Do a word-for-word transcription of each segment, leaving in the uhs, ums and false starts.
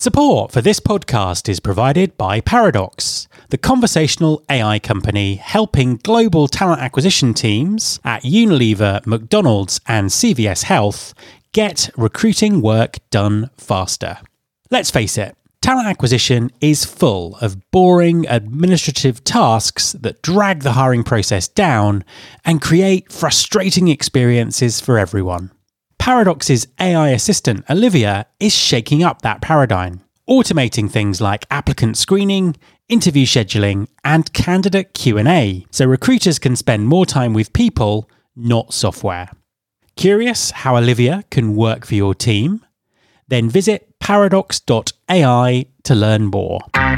Support for this podcast is provided by Paradox, the conversational A I company helping global talent acquisition teams at Unilever, McDonald's and C V S Health get recruiting work done faster. Let's face it, talent acquisition is full of boring administrative tasks that drag the hiring process down and create frustrating experiences for everyone. Paradox's A I assistant, Olivia, is shaking up that paradigm, automating things like applicant screening, interview scheduling, and candidate Q and A, so recruiters can spend more time with people, not software. Curious how Olivia can work for your team? Then visit paradox dot A I to learn more.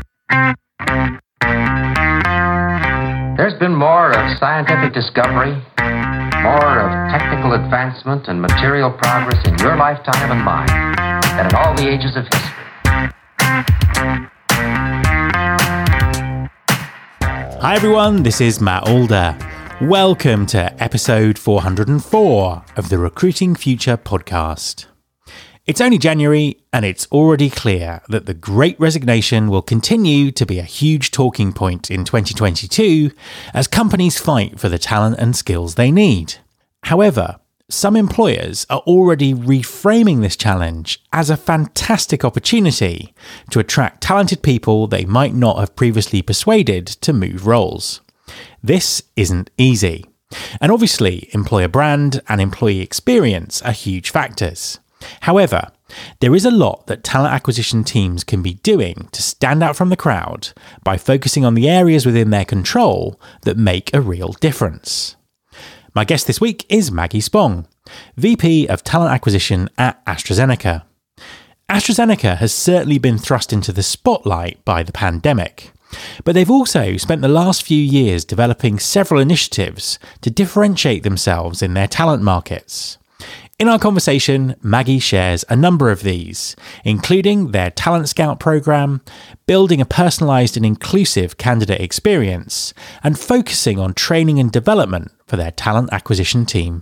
There's been more of scientific discovery, more of technical advancement and material progress in your lifetime and mine than in all the ages of history. Hi everyone, this is Matt Alder. Welcome to episode four hundred four of the Recruiting Future podcast. It's only January and it's already clear that the Great Resignation will continue to be a huge talking point in twenty twenty-two as companies fight for the talent and skills they need. However, some employers are already reframing this challenge as a fantastic opportunity to attract talented people they might not have previously persuaded to move roles. This isn't easy. And obviously, employer brand and employee experience are huge factors. However, there is a lot that talent acquisition teams can be doing to stand out from the crowd by focusing on the areas within their control that make a real difference. My guest this week is Maggie Spong, V P of Talent Acquisition at AstraZeneca. AstraZeneca has certainly been thrust into the spotlight by the pandemic, but they've also spent the last few years developing several initiatives to differentiate themselves in their talent markets. In our conversation, Maggie shares a number of these, including their Talent Scout program, building a personalised and inclusive candidate experience, and focusing on training and development for their talent acquisition team.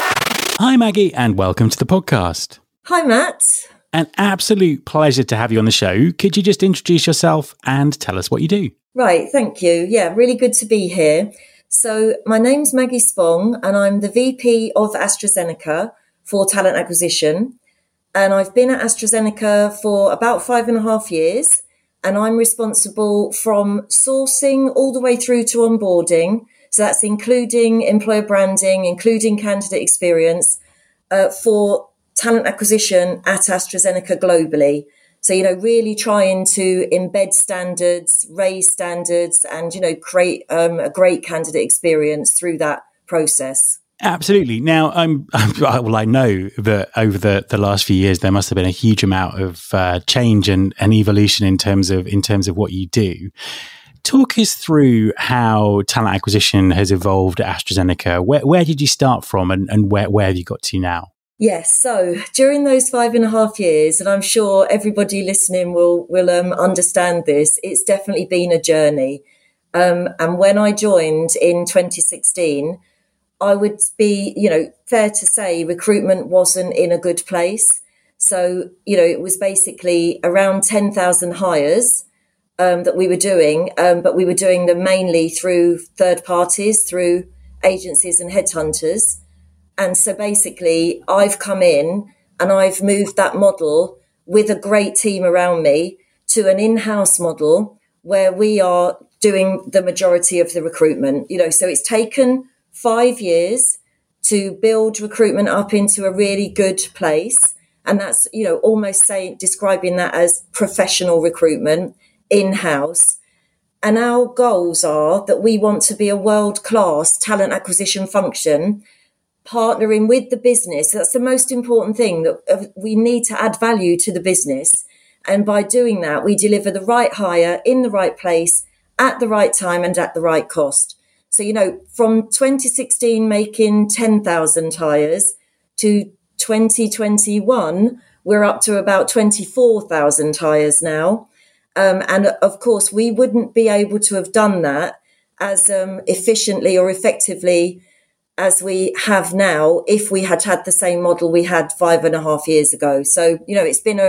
Hi Maggie, and welcome to the podcast. Hi Matt. An absolute pleasure to have you on the show. Could you just introduce yourself and tell us what you do? Right, thank you. Yeah, really good to be here. So my name's Maggie Spong and I'm the V P of AstraZeneca for talent acquisition. And I've been at AstraZeneca for about five and a half years. And I'm responsible from sourcing all the way through to onboarding. So that's including employer branding, including candidate experience uh, for talent acquisition at AstraZeneca globally. So, you know, really trying to embed standards, raise standards and, you know, create um, a great candidate experience through that process. Absolutely. Now, I'm, I'm well. I know that over the, the last few years, there must have been a huge amount of uh, change and, and evolution in terms of in terms of what you do. Talk us through how talent acquisition has evolved at AstraZeneca. Where where did you start from, and, and where where have you got to now? Yes. So during those five and a half years, and I'm sure everybody listening will will um, understand this, it's definitely been a journey. Um, and when I joined in twenty sixteen. I would be, you know, fair to say recruitment wasn't in a good place. So, you know, it was basically around ten thousand hires um, that we were doing, um, but we were doing them mainly through third parties, through agencies and headhunters. And so basically I've come in and I've moved that model with a great team around me to an in-house model where we are doing the majority of the recruitment, you know, so it's taken five years to build recruitment up into a really good place. And that's, you know, almost saying, describing that as professional recruitment in-house. And our goals are that we want to be a world-class talent acquisition function, partnering with the business. That's the most important thing, that we need to add value to the business. And by doing that, we deliver the right hire in the right place at the right time and at the right cost. So, you know, from twenty sixteen making ten thousand hires to twenty twenty-one, we're up to about twenty-four thousand hires now. Um, and of course, we wouldn't be able to have done that as um, efficiently or effectively as we have now if we had had the same model we had five and a half years ago. So, you know, it's been a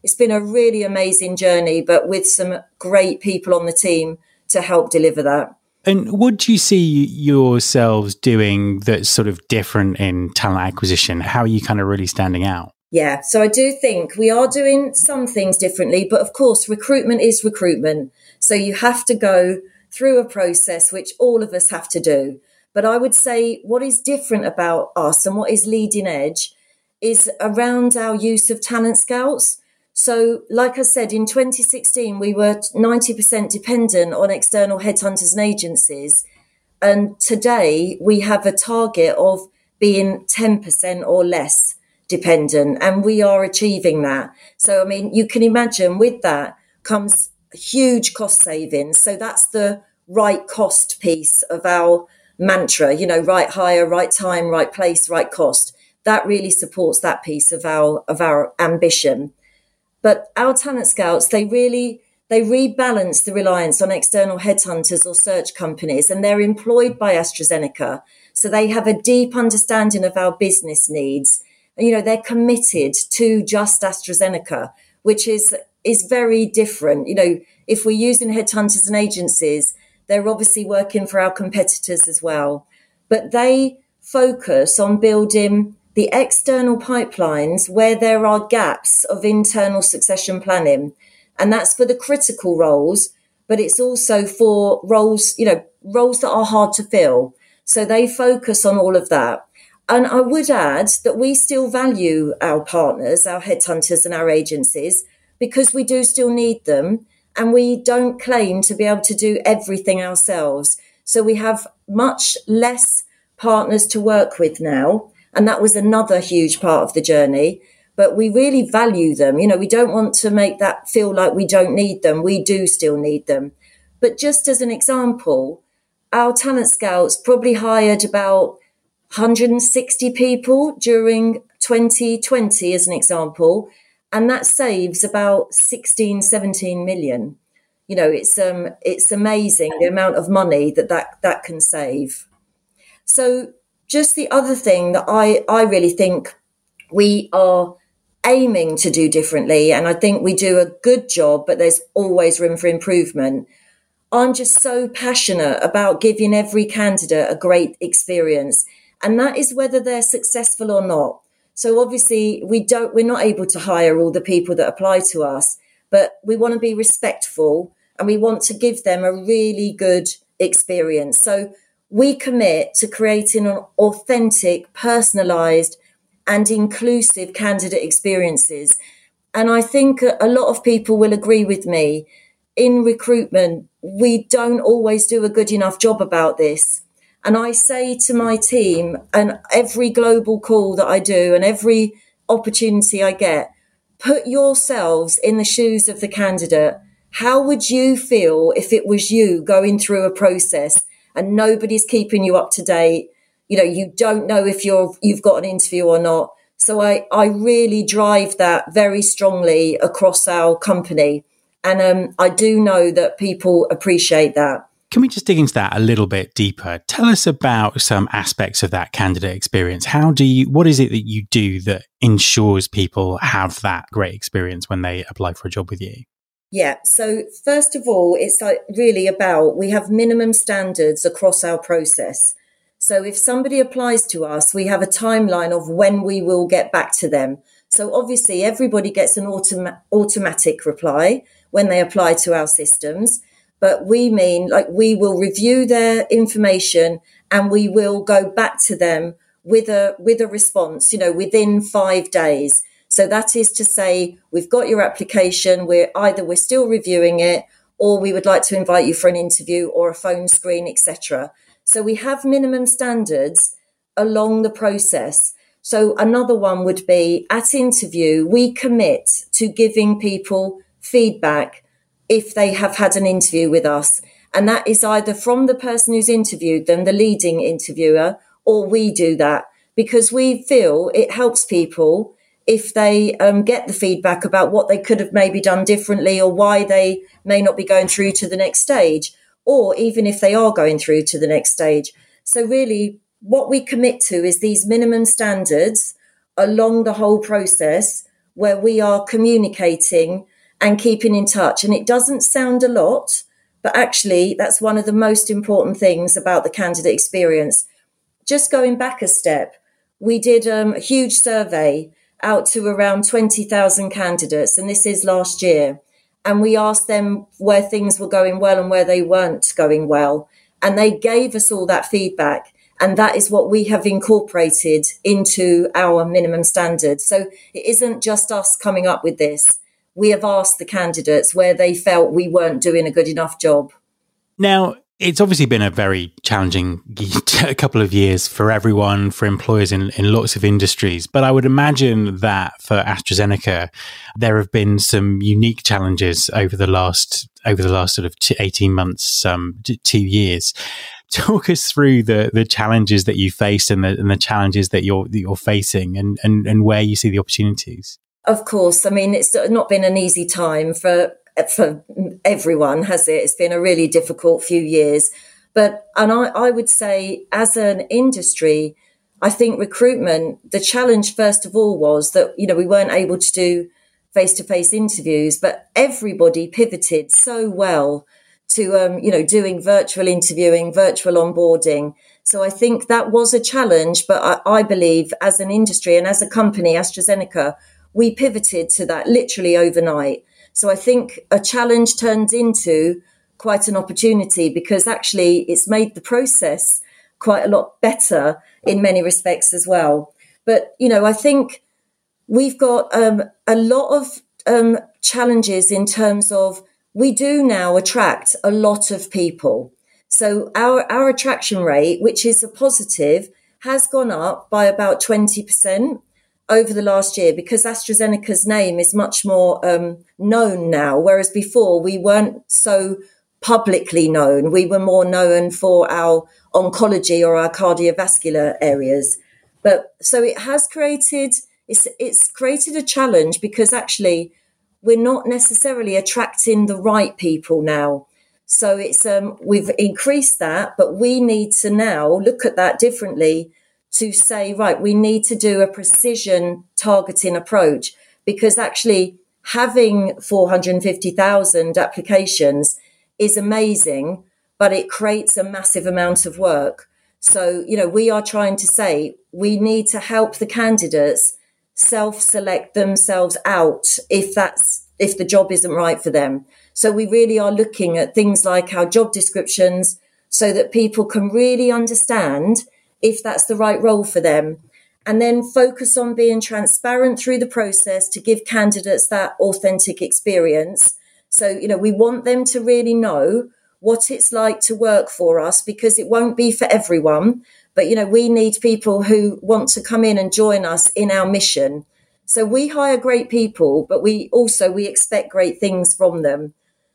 it's been a really amazing journey, but with some great people on the team to help deliver that. And what do you see yourselves doing that's sort of different in talent acquisition? How are you kind of really standing out? Yeah, so I do think we are doing some things differently, but of course, recruitment is recruitment. So you have to go through a process, which all of us have to do. But I would say what is different about us and what is leading edge is around our use of talent scouts. So like I said, in twenty sixteen, we were ninety percent dependent on external headhunters and agencies. And today we have a target of being ten percent or less dependent, and we are achieving that. So, I mean, you can imagine with that comes huge cost savings. So that's the right cost piece of our mantra, you know, right hire, right time, right place, right cost. That really supports that piece of our of our ambition. But our talent scouts, they really, they rebalance the reliance on external headhunters or search companies, and they're employed by AstraZeneca. So they have a deep understanding of our business needs. You know, they're committed to just AstraZeneca, which is is very different. You know, if we're using headhunters and agencies, they're obviously working for our competitors as well. But they focus on building the external pipelines where there are gaps of internal succession planning. And that's for the critical roles, but it's also for roles, you know, roles that are hard to fill. So they focus on all of that. And I would add that we still value our partners, our headhunters and our agencies, because we do still need them. And we don't claim to be able to do everything ourselves. So we have much less partners to work with now. And that was another huge part of the journey. But we really value them. You know, we don't want to make that feel like we don't need them. We do still need them. But just as an example, our talent scouts probably hired about one hundred sixty people during twenty twenty, as an example. And that saves about sixteen, seventeen million. You know, it's um, it's amazing the amount of money that that, that can save. So just the other thing that I, I really think we are aiming to do differently, and I think we do a good job, but there's always room for improvement. I'm just so passionate about giving every candidate a great experience, and that is whether they're successful or not. So obviously we don't, we're not able to hire all the people that apply to us, but we want to be respectful and we want to give them a really good experience. So we commit to creating an authentic, personalised and inclusive candidate experiences. And I think a lot of people will agree with me. In recruitment, we don't always do a good enough job about this. And I say to my team, and every global call that I do and every opportunity I get, put yourselves in the shoes of the candidate. How would you feel if it was you going through a process and nobody's keeping you up to date? You know, you don't know if you're, you've got an interview or not. So I, I really drive that very strongly across our company. And um, I do know that people appreciate that. Can we just dig into that a little bit deeper? Tell us about some aspects of that candidate experience. How do you, what is it that you do that ensures people have that great experience when they apply for a job with you? Yeah. So first of all, it's like really about, we have minimum standards across our process. So if somebody applies to us, we have a timeline of when we will get back to them. So obviously everybody gets an autom- automatic reply when they apply to our systems. But we mean like we will review their information and we will go back to them with a with a response, you know, within five days. So that is to say, we've got your application, we're either we're still reviewing it or we would like to invite you for an interview or a phone screen, et cetera. So we have minimum standards along the process. So another one would be at interview, we commit to giving people feedback if they have had an interview with us. And that is either from the person who's interviewed them, the leading interviewer, or we do that because we feel it helps people if they um, get the feedback about what they could have maybe done differently or why they may not be going through to the next stage, or even if they are going through to the next stage. So really what we commit to is these minimum standards along the whole process where we are communicating and keeping in touch. And it doesn't sound a lot, but actually that's one of the most important things about the candidate experience. Just going back a step, we did um, a huge survey out to around twenty thousand candidates, and this is last year. And we asked them where things were going well and where they weren't going well. And they gave us all that feedback. And that is what we have incorporated into our minimum standards. So it isn't just us coming up with this. We have asked the candidates where they felt we weren't doing a good enough job. Now, it's obviously been a very challenging couple of years for everyone, for employers in, in lots of industries. But I would imagine that for AstraZeneca, there have been some unique challenges over the last over the last sort of eighteen months, um, two years. Talk us through the the challenges that you faced and the and the challenges that you're that you're facing, and, and and where you see the opportunities. Of course, I mean it's not been an easy time for. for everyone, has it? It's been a really difficult few years. But, and I, I would say as an industry, I think recruitment, the challenge first of all was that, you know, we weren't able to do face-to-face interviews, but everybody pivoted so well to, um, you know, doing virtual interviewing, virtual onboarding. So I think that was a challenge, but I, I believe as an industry and as a company, AstraZeneca, we pivoted to that literally overnight. So I think a challenge turned into quite an opportunity because actually it's made the process quite a lot better in many respects as well. But, you know, I think we've got um, a lot of um, challenges in terms of we do now attract a lot of people. So our, our attraction rate, which is a positive, has gone up by about twenty percent. Over the last year, because AstraZeneca's name is much more um, known now, whereas before we weren't so publicly known. We were more known for our oncology or our cardiovascular areas. But so it has created, it's, it's created a challenge because actually we're not necessarily attracting the right people now. So it's um, we've increased that, but we need to now look at that differently to say, right, we need to do a precision targeting approach because actually having four hundred fifty thousand applications is amazing, but it creates a massive amount of work. So, you know, we are trying to say we need to help the candidates self-select themselves out if that's if the job isn't right for them. So we really are looking at things like our job descriptions so that people can really understand if that's the right role for them, and then focus on being transparent through the process to give candidates that authentic experience. So, you know, we want them to really know what it's like to work for us because it won't be for everyone. But, you know, we need people who want to come in and join us in our mission. So we hire great people, but we also, we expect great things from them.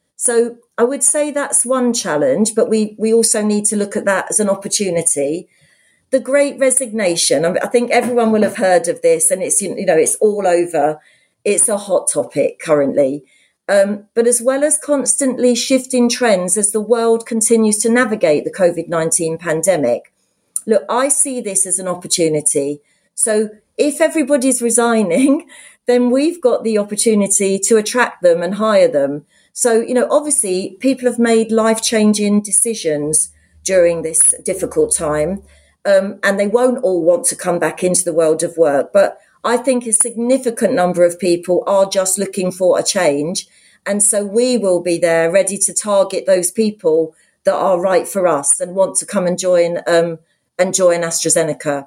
So I would say that's one challenge, but we, we also need to look at that as an opportunity. The Great Resignation, I think everyone will have heard of this and it's, you know, it's all over. It's a hot topic currently. Um, but as well as constantly shifting trends as the world continues to navigate the COVID nineteen pandemic, look, I see this as an opportunity. So if everybody's resigning, then we've got the opportunity to attract them and hire them. So, you know, obviously people have made life-changing decisions during this difficult time. Um, and they won't all want to come back into the world of work. But I think a significant number of people are just looking for a change. And so we will be there ready to target those people that are right for us and want to come and join um, and join AstraZeneca.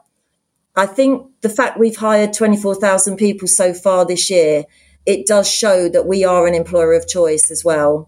I think the fact we've hired twenty-four thousand people so far this year, it does show that we are an employer of choice as well.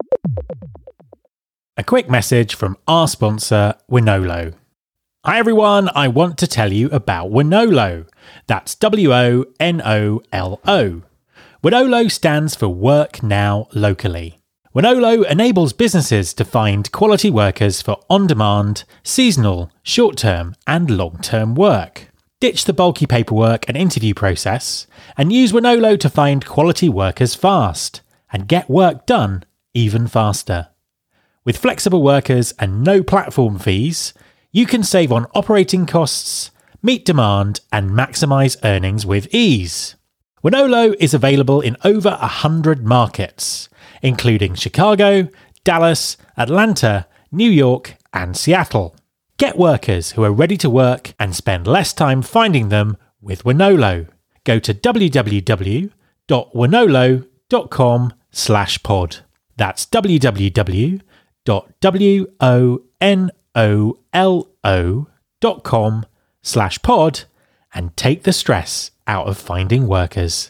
A quick message from our sponsor, Wonolo. Hi everyone, I want to tell you about Wonolo. That's W O N O L O. Wonolo stands for Work Now Locally. Wonolo enables businesses to find quality workers for on-demand, seasonal, short-term and long-term work. Ditch the bulky paperwork and interview process and use Wonolo to find quality workers fast and get work done even faster. With flexible workers and no platform fees, you can save on operating costs, meet demand, and maximise earnings with ease. Wonolo is available in over one hundred markets, including Chicago, Dallas, Atlanta, New York, and Seattle. Get workers who are ready to work and spend less time finding them with Wonolo. Go to www.wonolo.com slash pod. That's www.wonolo.com slash pod and take the stress out of finding workers.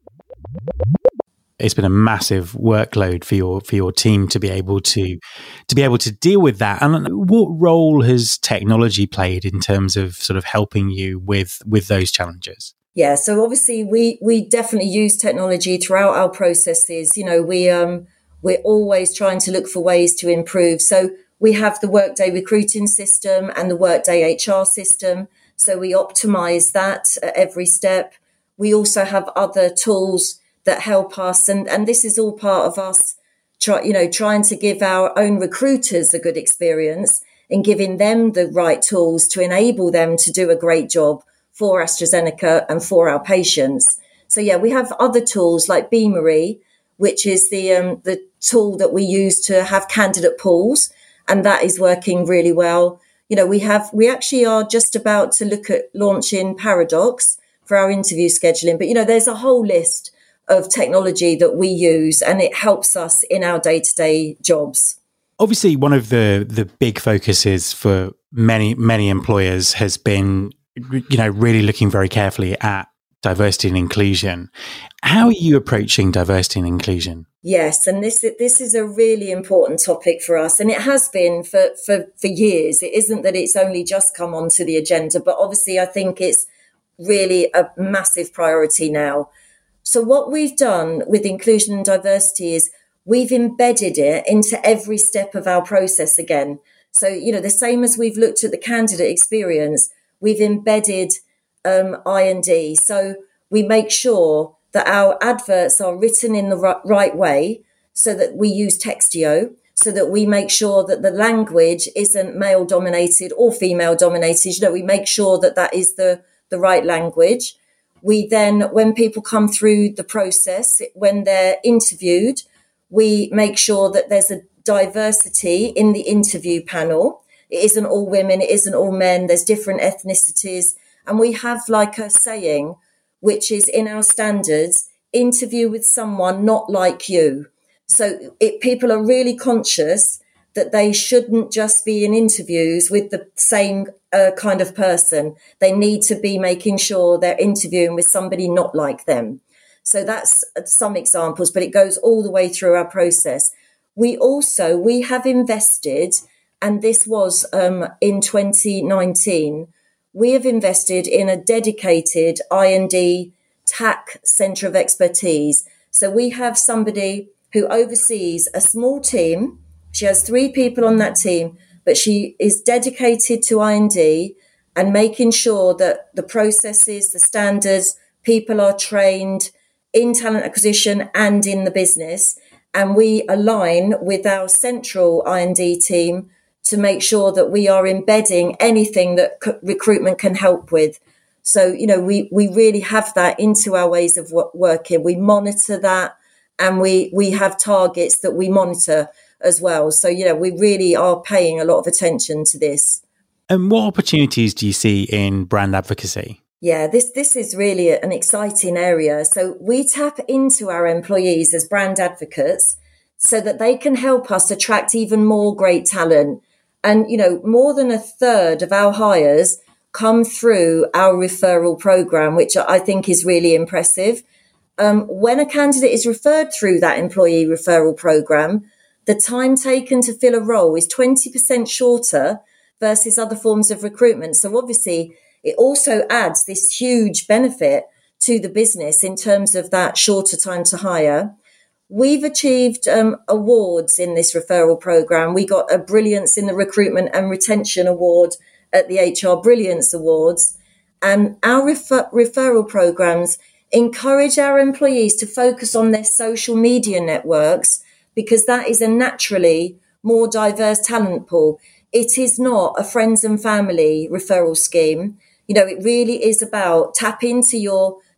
It's been a massive workload for your for your team to be able to to be able to deal with that. And what role has technology played in terms of sort of helping you with with those challenges? Yeah, so obviously we we definitely use technology throughout our processes. You know, we um we're always trying to look for ways to improve. So we have the Workday recruiting system and the Workday H R system. So we optimize that at every step. We also have other tools that help us. And, and this is all part of us, try, you know, trying to give our own recruiters a good experience and giving them the right tools to enable them to do a great job for AstraZeneca and for our patients. So, yeah, we have other tools like Beamery, which is the um, the tool that we use to have candidate pools. And that is working really well. You know, we have we actually are just about to look at launching Paradox for our interview scheduling. But, you know, there's a whole list of technology that we use, and it helps us in our day-to-day jobs. Obviously, one of the the big focuses for many, many employers has been, you know, really looking very carefully at diversity and inclusion. How are you approaching diversity and inclusion? Yes, and this this is a really important topic for us, and it has been for, for, for years. It isn't that it's only just come onto the agenda, but obviously I think it's really a massive priority now. So what we've done with inclusion and diversity is we've embedded it into every step of our process again. So, you know, the same as we've looked at the candidate experience, we've embedded um, I and D. So we make sure that our adverts are written in the r- right way, so that we use Textio, so that we make sure that the language isn't male dominated or female dominated. You know, we make sure that that is the, the right language. We then, when people come through the process, when they're interviewed, we make sure that there's a diversity in the interview panel. It isn't all women, it isn't all men, there's different ethnicities. And we have like a saying, which is in our standards, interview with someone not like you. So it, people are really conscious that they shouldn't just be in interviews with the same uh, kind of person. They need to be making sure they're interviewing with somebody not like them. So that's some examples, but it goes all the way through our process. We also, we have invested, and this was um, in twenty nineteen, we have invested in a dedicated I and D T A C Centre of Expertise. So we have somebody who oversees a small team. She has three people on that team, but she is dedicated to I and D and making sure that the processes, the standards, people are trained in talent acquisition and in the business. And we align with our central I and D team to make sure that we are embedding anything that c- recruitment can help with. So, you know, we, we really have that into our ways of w- working. We monitor that, and we, we have targets that we monitor as well. So, you know, we really are paying a lot of attention to this. And what opportunities do you see in brand advocacy? Yeah, this, this is really an exciting area. So we tap into our employees as brand advocates so that they can help us attract even more great talent. And, you know, more than a third of our hires come through our referral program, which I think is really impressive. Um, when a candidate is referred through that employee referral program, the time taken to fill a role is twenty percent shorter versus other forms of recruitment. So obviously, it also adds this huge benefit to the business in terms of that shorter time to hire. We've achieved um, awards in this referral program. We got a Brilliance in the Recruitment and Retention Award at the H R Brilliance Awards. And our refer- referral programs encourage our employees to focus on their social media networks, because that is a naturally more diverse talent pool. It is not a friends and family referral scheme. You know, it really is about tap into your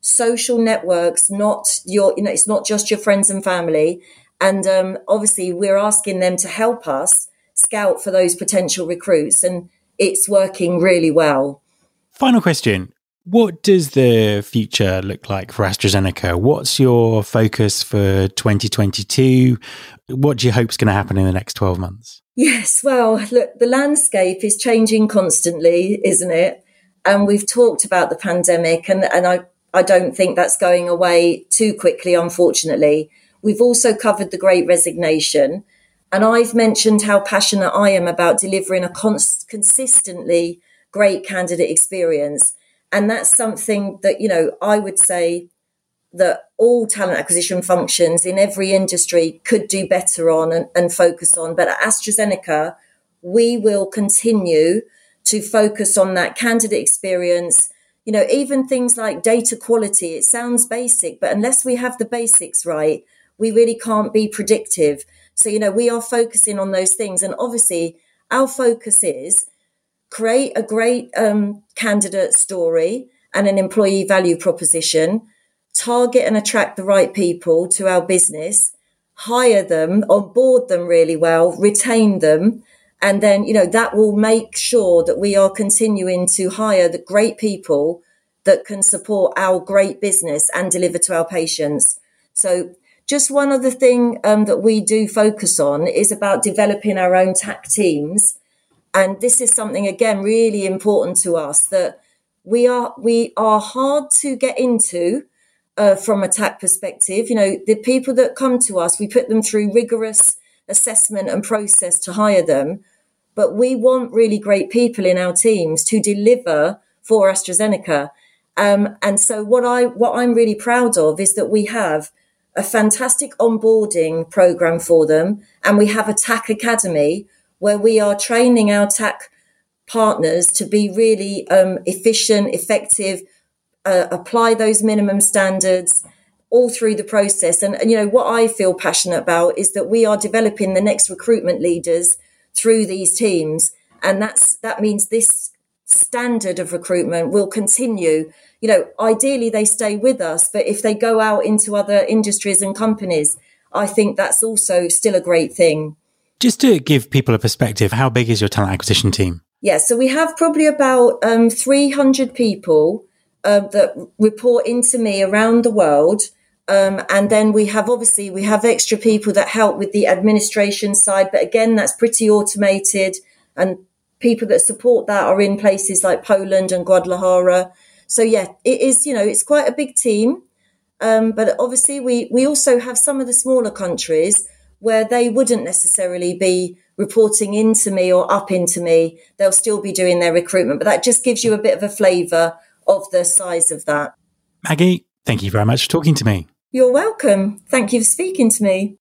social networks, not your, you know, it's not just your friends and family. And um, obviously we're asking them to help us scout for those potential recruits, and it's working really well. Final question. What does the future look like for AstraZeneca? What's your focus for twenty twenty-two? What do you hope is going to happen in the next twelve months? Yes, well, look, the landscape is changing constantly, isn't it? And we've talked about the pandemic, and, and I, I don't think that's going away too quickly, unfortunately. We've also covered the Great Resignation, and I've mentioned how passionate I am about delivering a cons- consistently great candidate experience. And that's something that, you know, I would say that all talent acquisition functions in every industry could do better on and, and focus on. But at AstraZeneca, we will continue to focus on that candidate experience. You know, even things like data quality, it sounds basic, but unless we have the basics right, we really can't be predictive. So, you know, we are focusing on those things. And obviously, our focus is create a great um, candidate story and an employee value proposition, target and attract the right people to our business, hire them, onboard them really well, retain them. And then, you know, that will make sure that we are continuing to hire the great people that can support our great business and deliver to our patients. So just one other thing um, that we do focus on is about developing our own T A C teams. And this is something, again, really important to us, that we are we are hard to get into uh, from a T A C perspective. You know, the people that come to us, we put them through rigorous assessment and process to hire them. But we want really great people in our teams to deliver for AstraZeneca. Um, and so what, I, what I'm really proud of is that we have a fantastic onboarding program for them. And we have a T A C Academy where we are training our T A C partners to be really um, efficient, effective, uh, apply those minimum standards all through the process. And, and, you know, what I feel passionate about is that we are developing the next recruitment leaders through these teams. And that's that means this standard of recruitment will continue. You know, ideally they stay with us, but if they go out into other industries and companies, I think that's also still a great thing. Just to give people a perspective, how big is your talent acquisition team? Yeah, so we have probably about um, three hundred people uh, that report into me around the world. Um, and then we have, obviously, we have extra people that help with the administration side. But again, that's pretty automated. And people that support that are in places like Poland and Guadalajara. So, yeah, it is, you know, it's quite a big team. Um, but obviously, we, we also have some of the smaller countries where they wouldn't necessarily be reporting into me or up into me. They'll still be doing their recruitment. But that just gives you a bit of a flavour of the size of that. Maggie, thank you very much for talking to me. You're welcome. Thank you for speaking to me.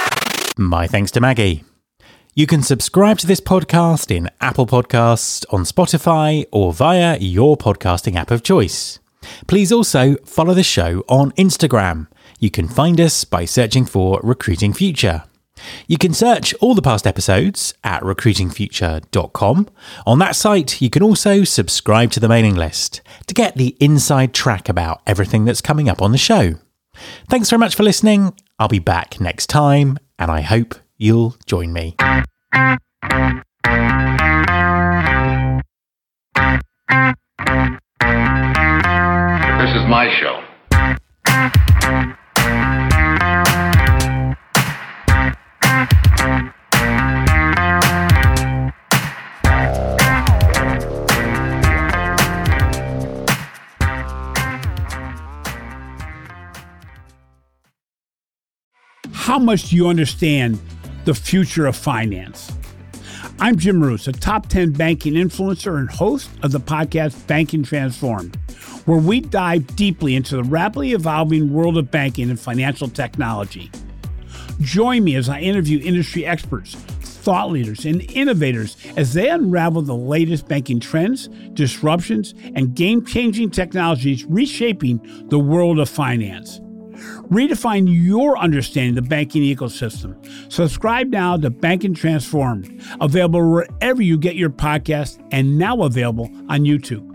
My thanks to Maggie. You can subscribe to this podcast in Apple Podcasts, on Spotify, or via your podcasting app of choice. Please also follow the show on Instagram. You can find us by searching for Recruiting Future. You can search all the past episodes at recruiting future dot com. On that site, you can also subscribe to the mailing list to get the inside track about everything that's coming up on the show. Thanks very much for listening. I'll be back next time, and I hope you'll join me. This is my show. How much do you understand the future of finance? I'm Jim Roos, a top ten banking influencer and host of the podcast Banking Transformed, where we dive deeply into the rapidly evolving world of banking and financial technology. Join me as I interview industry experts, thought leaders, and innovators as they unravel the latest banking trends, disruptions, and game-changing technologies reshaping the world of finance. Redefine your understanding of the banking ecosystem. Subscribe now to Banking Transformed, available wherever you get your podcast and now available on YouTube.